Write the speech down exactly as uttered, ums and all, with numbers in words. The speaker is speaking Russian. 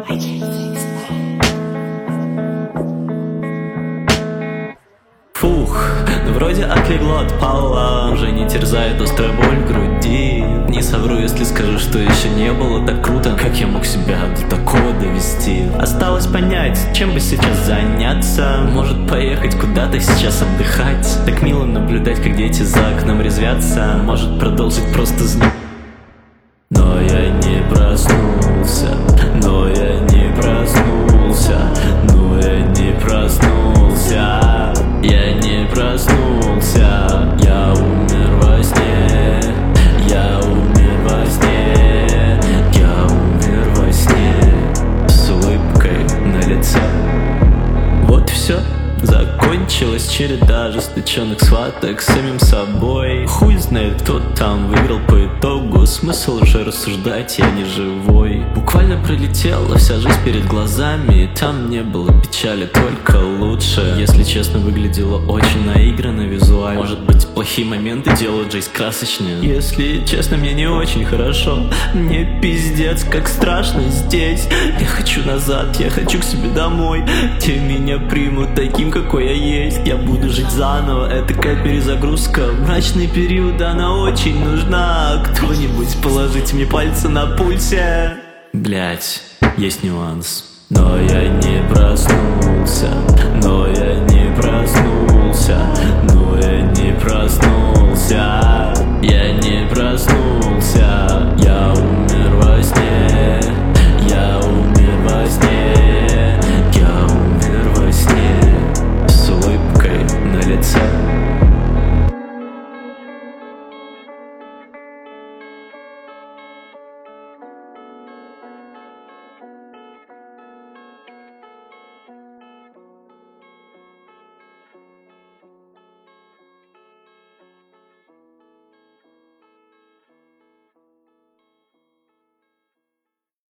Фух, ну вроде отлегло от пола, уже не терзает острая боль в груди. Не совру, если скажу, что еще не было так круто, как я мог себя до такого довести. Осталось понять, чем бы сейчас заняться. Может поехать куда-то сейчас отдыхать. Так мило наблюдать, как дети за окном резвятся. Может продолжить просто знать. Но я не проснулся, но я не проснулся, но я не проснулся, я не проснулся, я умер во сне, я умер во сне, я умер во сне, с улыбкой на лице. Вот и все. Закончилась череда ожесточенных схваток с самим собой. Хуй знает, кто там выиграл по итогу. Смысл уже рассуждать, я не живой. Буквально пролетела вся жизнь перед глазами. Там не было печали, только лучше. Если честно, выглядело очень наигранно визуально. Может быть, плохие моменты делают жизнь красочнее. Если честно, мне не очень хорошо. Мне пиздец, как страшно здесь. Я хочу назад, я хочу к себе домой, где меня примут таким, какой я есть. Я буду жить заново, это такая перезагрузка. Мрачный период, она очень нужна. Кто-нибудь положите мне пальцы на пульсе. Блять, есть нюанс. Но я не проснулся, но я не проснулся, но я не проснулся.